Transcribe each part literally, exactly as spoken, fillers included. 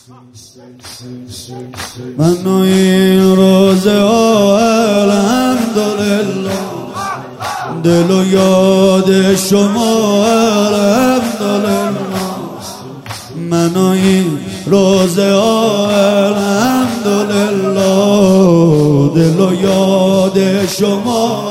من این روزه ها الحمدلله دل و یاد شما الحمدلله من این روزه ها الحمدلله دل و یاد شما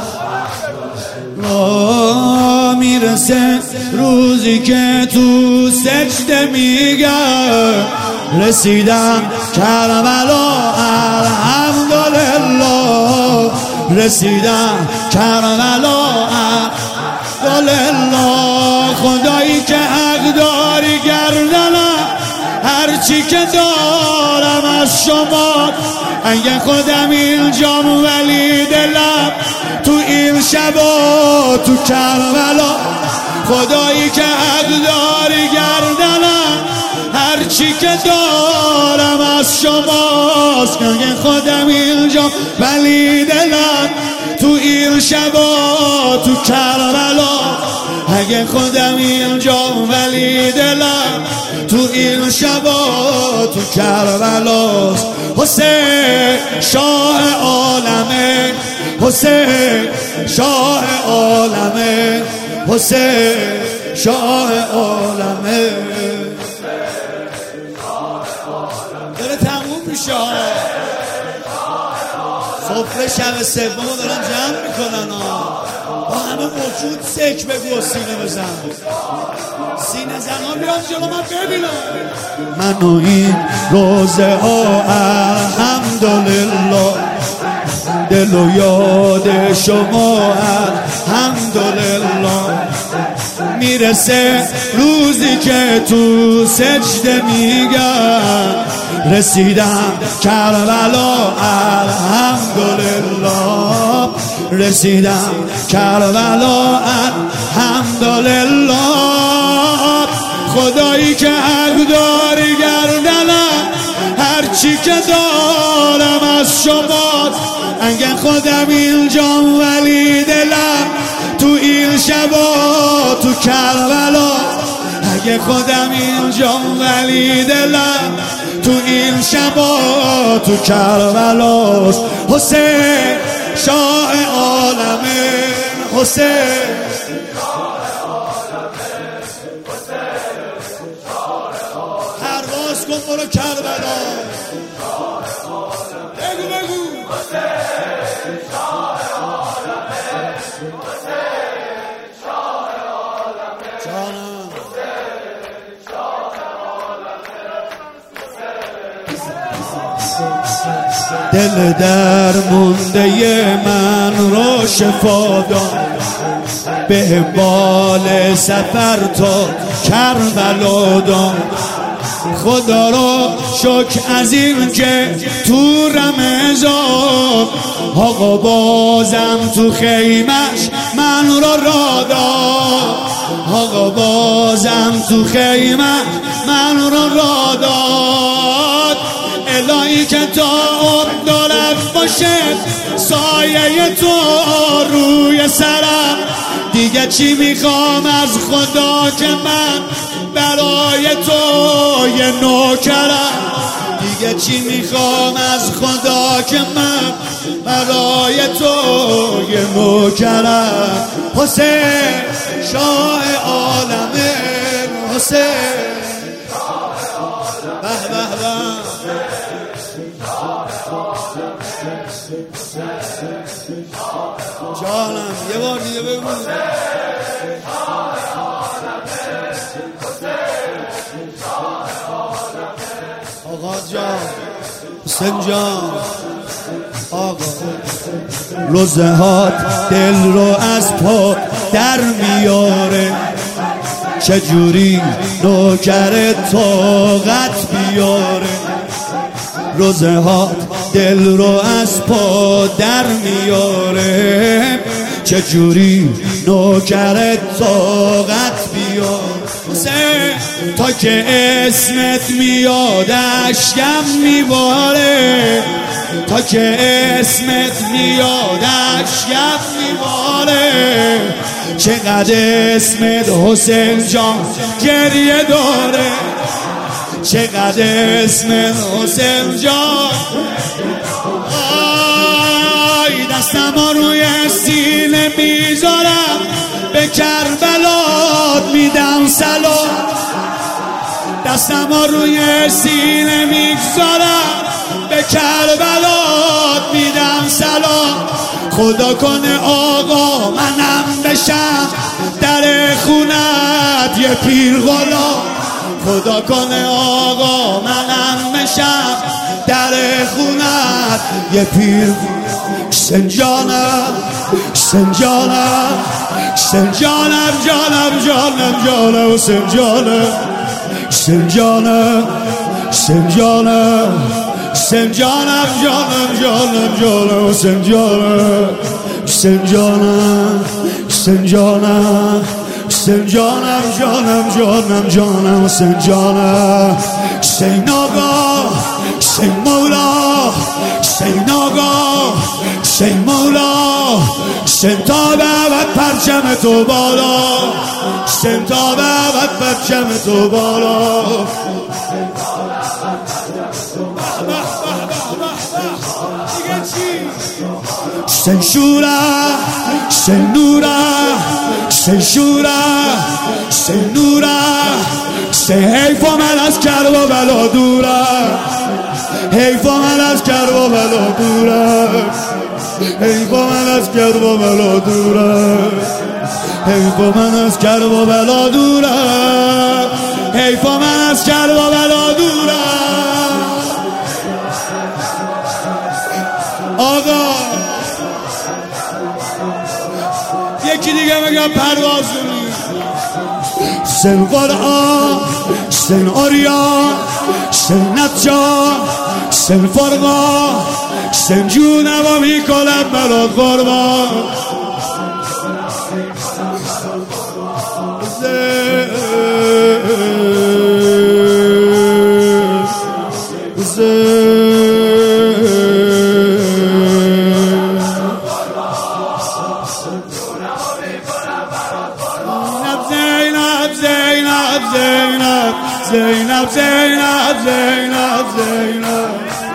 میرسه روزی که تو سجده میگم رسیدم کربلا الحمدلله رسیدم کربلا الحمدلله خدایی که حق داری گردنم هرچی که دارم از شما اگه خودم اینجام ولی دلم تو این شبا تو کربلا خدایی که حق داری گردنم هرچی که دارم از شماست اگه خودم اینجام ولی دلم تو این شبا تو کربلا اگه خودم اینجام ولی دلم تو این شبا تو کربلاست حسین شاه عالمه حسین شاه عالمه حسین شاه عالمه داره تموم میشه صفر شب سوم دارن جمع میکنن با همه موجود سک بگو و سینه بزن سینه زن ها بیان جلو من ببینم من و این روزه ها الحمدلله دل و یاد شما الحمدلله میرسه روزی که تو سجده میگم رسیدم کربلا الحمدلله رسیدم کربلا الحمدلله خدایی که حق داری گردنم هرچی که دارم از شما اگه خودم اینجام ولی دلم تو این شبا تو کربلا اگه خودم اینجام ولی دلم تو این شبا تو کربلاست حسین شاه عالمه حسین پرواز کن برو کربلا بگو بگو حسین شاه عالمه حسین شاه عالمه جانم دل در مونده من رو شفا داد به بال سفر تا کربلا داد خدا رو شکر از این که تو رمضان آقا بازم تو خیمش من رو را داد آقا بازم تو خیمش من رو را داد الهی که تا عمر باشه سایه تو روی سرم دیگه چی میخوام از خدا که من برای تو یه نوکرم دیگه چی میخوام از خدا که من برای تو یه نوکرم حسین شاه عالمه حسین به به به جانم یه بار دیگه بگو آقا جان حسین جان آقا روزه هات دل رو از پا در میاره چجوری نوکر طاقت بیاره روزه هات دل رو از پا در میاره چجوری نوکر طاقت بیاره تا که اسمت میاد اشکم میباره تا که اسمت میاد اشکم میباره چقدر اسمت حسین جان گریه داره چقدر اسم حسین جان آی دستم روی سینه میذارم به کربلات میدم سلام دستم روی سینه میگذارم به کربلات میدم سلام خدا کنه آقا منم بشم در خونت یه پیر غلام خدا کنه آقا منم بشم در خونت یه پیر حسین جانم حسین جانم حسین جانم جانم جانم جانم حسین جانم حسین جانم حسین جانم حسین جانم جانم جانم جانم حسین جانم حسین جانم حسین جانم حسین جانم جانم جانم جانم حسین جانم حسین آقا حسین مولا حسین آقا حسین مولا حسین تا بعد پرچم تو بالا حسین تا بعد پرچم تو بالا حسین شورا حسین نورا حسین شورا حسین نورا حسین حیف من از کرب و بلا دورم حیف من از کرب و بلا دورم حیف من از کرب و بلا دورم حیف من از کرب و بلا دورم حیف من از کرب و بلا دورم آقا یکی دیگه بگم پرواز کنی حسین قرآن حسین آریان حسین نجار حسین فرقان حسین جونم و میکنم برات قربان زینب زینب زینب زینب زینب